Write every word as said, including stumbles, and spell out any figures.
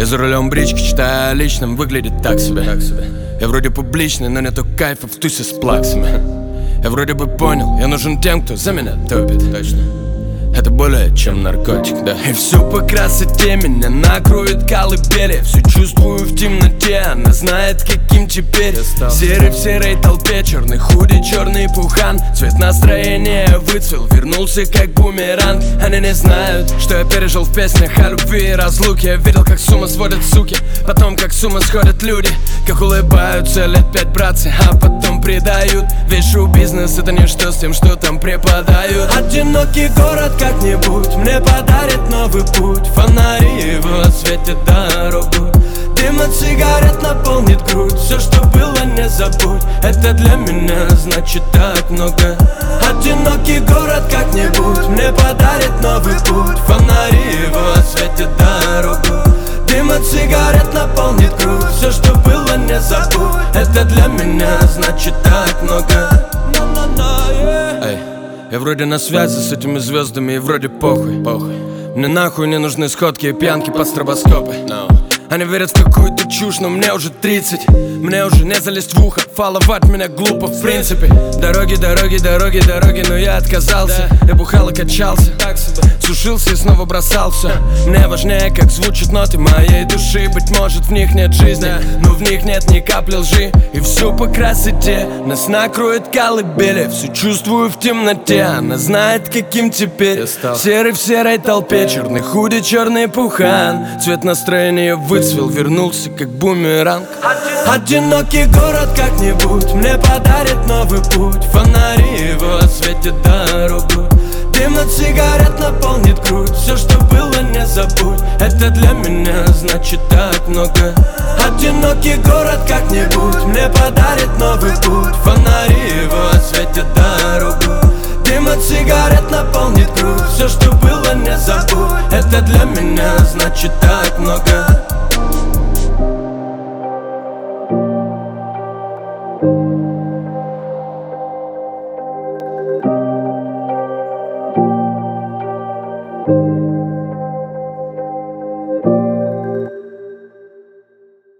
Я за рулем брички, читаю о личном, выглядит так себе, так себе. Я вроде публичный, но нету кайфа в тусе с плаксами. Я вроде бы понял, я нужен тем, кто за меня топит. Точно. Это более чем наркотик, да. И все по красоте меня накроет колыбели. Все чувствую в темноте, она знает, каким теперь. Серый в серой толпе, черный худи, черный пухан. Цвет настроения выцвел, вернулся как бумеранг. Они не знают, что я пережил в песнях о любви и разлуке. Я видел, как с ума сводят суки, потом как с ума сходят люди. Как улыбаются лет пять братцы, а потом предают. Весь шоу-бизнес это ничто с тем, что там преподают. Одинокий город как-нибудь мне подарит новый путь. Фонари его осветят дорогу. Дым от сигарет наполнит грудь. Все, что было, не забудь. Это для меня значит так много. Одинокий город как-нибудь мне подарит новый путь. Фонари его осветят дорогу. Дым от сигарет наполнит грудь. Все, что было, не забудь. Это для меня значит так много. Эй, я вроде на связи с этими звездами и вроде похуй, похуй. Мне нахуй не нужны сходки и пьянки под стробоскопы, no. Они верят в какую-то чушь, но мне уже тридцать. Мне уже не залезть в ухо, фолловать меня глупо в принципе. Дороги, дороги, дороги, дороги, но я отказался, да. Я бухал и качался, так себе. Сушился и снова бросал все. Мне важнее, как звучат ноты моей души. Быть может, в них нет жизни, да. Но в них нет ни капли лжи. И все по красоте нас накроет колыбели. Все чувствую в темноте, она знает, каким теперь. Серый в серой толпе, черный худи, черный пухан. Цвет настроения выцвел, вернулся как бумеранг. Одинокий город как-нибудь мне подарит новый путь. Фонари его осветят дорогу. Дым от сигарет наполнит грудь. Все, что было, не забудь. Это для меня значит так много. Одинокий город как-нибудь мне подарит новый путь. Фонари его осветят дорогу. Дым от сигарет наполнит грудь. Все, что было, не забудь. Это для меня значит так много.